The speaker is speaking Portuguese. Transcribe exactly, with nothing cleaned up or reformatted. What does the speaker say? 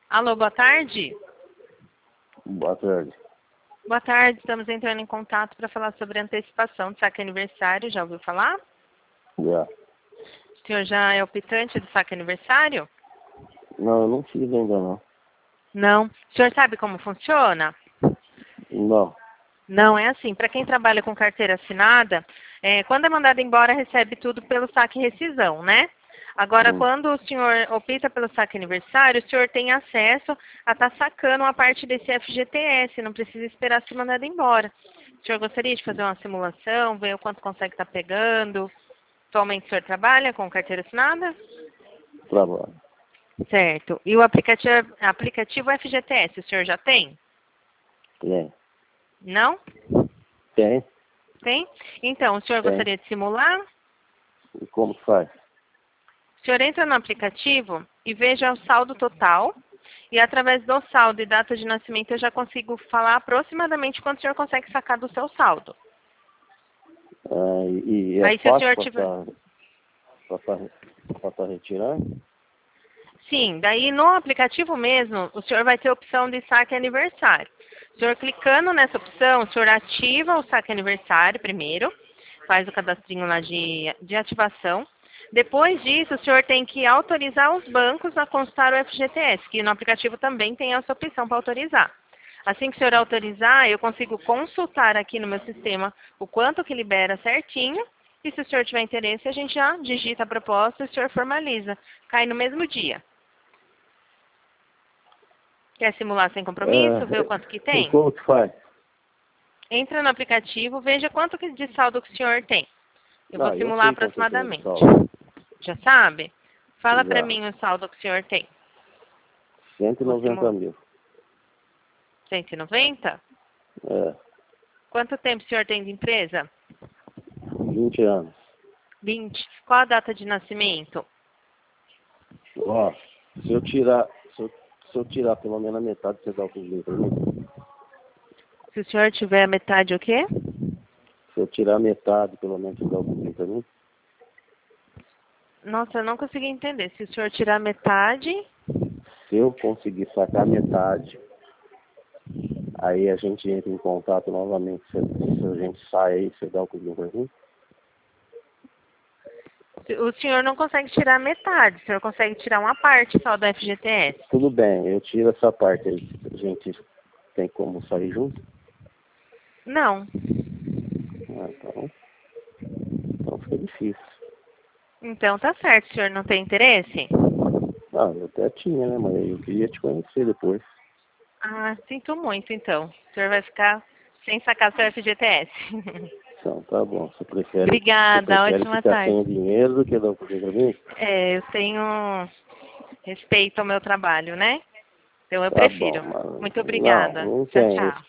Alô, boa tarde. Boa tarde. Boa tarde, estamos entrando em contato para falar sobre antecipação do saque aniversário. Já ouviu falar? Já. O senhor já é optante do saque aniversário? Não, eu não fiz ainda não. Não. O senhor sabe como funciona? Não. Não, é assim. Para quem trabalha com carteira assinada, é, quando é mandado embora, recebe tudo pelo saque rescisão, né? Agora, Hum. quando o senhor opta pelo saque aniversário, o senhor tem acesso a estar sacando uma parte desse F G T S, não precisa esperar ser mandado embora. O senhor gostaria de fazer uma simulação, ver o quanto consegue estar pegando? Atualmente o senhor trabalha com carteira assinada? Trabalho. Certo. E o aplicativo, aplicativo F G T S, o senhor já tem? Tem. Não? Tem? Tem? Então, o senhor Tem. gostaria de simular? E como que faz? O senhor entra no aplicativo e veja o saldo total. E através do saldo e data de nascimento eu já consigo falar aproximadamente quanto o senhor consegue sacar do seu saldo. Ah, e, e é Aí se o fácil senhor para tiver... estar tá retirando? Sim, daí no aplicativo mesmo, o senhor vai ter a opção de saque aniversário. O senhor clicando nessa opção, o senhor ativa o saque aniversário primeiro, faz o cadastrinho lá de, de ativação. Depois disso, o senhor tem que autorizar os bancos a constar o F G T S, que no aplicativo também tem essa opção para autorizar. Assim que o senhor autorizar, eu consigo consultar aqui no meu sistema o quanto que libera certinho. E se o senhor tiver interesse, a gente já digita a proposta e o senhor formaliza. Cai no mesmo dia. Quer simular sem compromisso? Ver o quanto que É, e tem? como que faz? Entra no aplicativo, veja quanto que de saldo que o senhor tem. Eu vou Ah, eu simular sei quanto eu tenho de aproximadamente. saldo. Já sabe? Fala pra Já. mim o saldo que o senhor tem. cento e Vou noventa simular. mil. cento e noventa? É. Quanto tempo o senhor tem de empresa? vinte anos. vinte. Qual a data de nascimento? Ó, se eu tirar, se eu, se eu tirar pelo menos a metade, você dá o dinheiro pra mim? Se o senhor tiver a metade o quê? Se eu tirar a metade, pelo menos, você dá o dinheiro pra mim? Nossa, eu não consegui entender. Se o senhor tirar a metade... Se eu conseguir sacar metade, aí a gente entra em contato novamente. Se, se a gente sai aí, você dá o dinheiro pra mim? O senhor não consegue tirar a metade. O senhor consegue tirar uma parte só do F G T S. Tudo bem, eu tiro essa parte aí. A gente tem como sair junto? Não. Ah, então, então fica difícil. Então tá certo. O senhor não tem interesse? Ah, eu até tinha, né? Mas eu queria te conhecer depois. Ah, sinto muito, então. O senhor vai ficar sem sacar seu F G T S. Então, tá bom. Você prefere, você Obrigada, prefere ótima ficar tarde. sem dinheiro do que dar o dinheiro pra mim? É, eu tenho respeito ao meu trabalho, né? Então eu Tá bom, prefiro. mas Muito não, obrigada. não Tchau, tem. tchau.